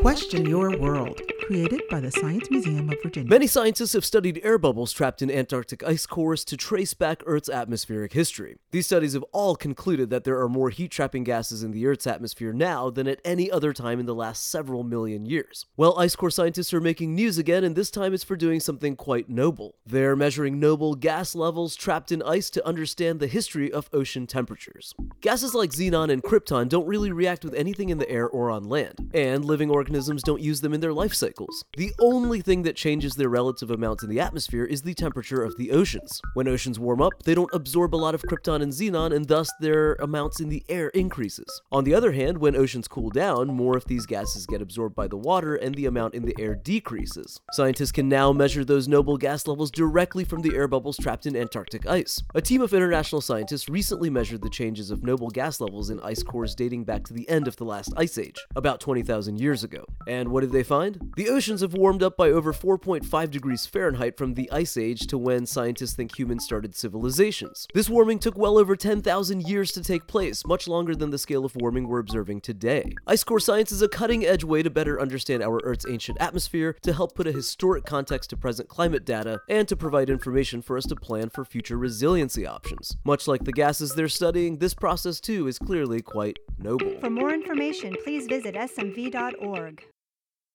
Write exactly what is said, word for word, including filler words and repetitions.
Question Your World, created by the Science Museum of Virginia. Many scientists have studied air bubbles trapped in Antarctic ice cores to trace back Earth's atmospheric history. These studies have all concluded that there are more heat-trapping gases in the Earth's atmosphere now than at any other time in the last several million years. Well, ice core scientists are making news again, and this time it's for doing something quite noble. They're measuring noble gas levels trapped in ice to understand the history of ocean temperatures. Gases like xenon and krypton don't really react with anything in the air or on land, and living organisms don't use them in their life cycles. The only thing that changes their relative amounts in the atmosphere is the temperature of the oceans. When oceans warm up, they don't absorb a lot of krypton and xenon, and thus their amounts in the air increases. On the other hand, when oceans cool down, more of these gases get absorbed by the water and the amount in the air decreases. Scientists can now measure those noble gas levels directly from the air bubbles trapped in Antarctic ice. A team of international scientists recently measured the changes of noble gas levels in ice cores dating back to the end of the last ice age, about twenty thousand years ago. And what did they find? The oceans have warmed up by over four point five degrees Fahrenheit from the ice age to when scientists think humans started civilizations. This warming took well over ten thousand years to take place, much longer than the scale of warming we're observing today. Ice core science is a cutting-edge way to better understand our Earth's ancient atmosphere, to help put a historic context to present climate data, and to provide information for us to plan for future resiliency options. Much like the gases they're studying, this process too is clearly quite noble. For more information, please visit S M V dot org.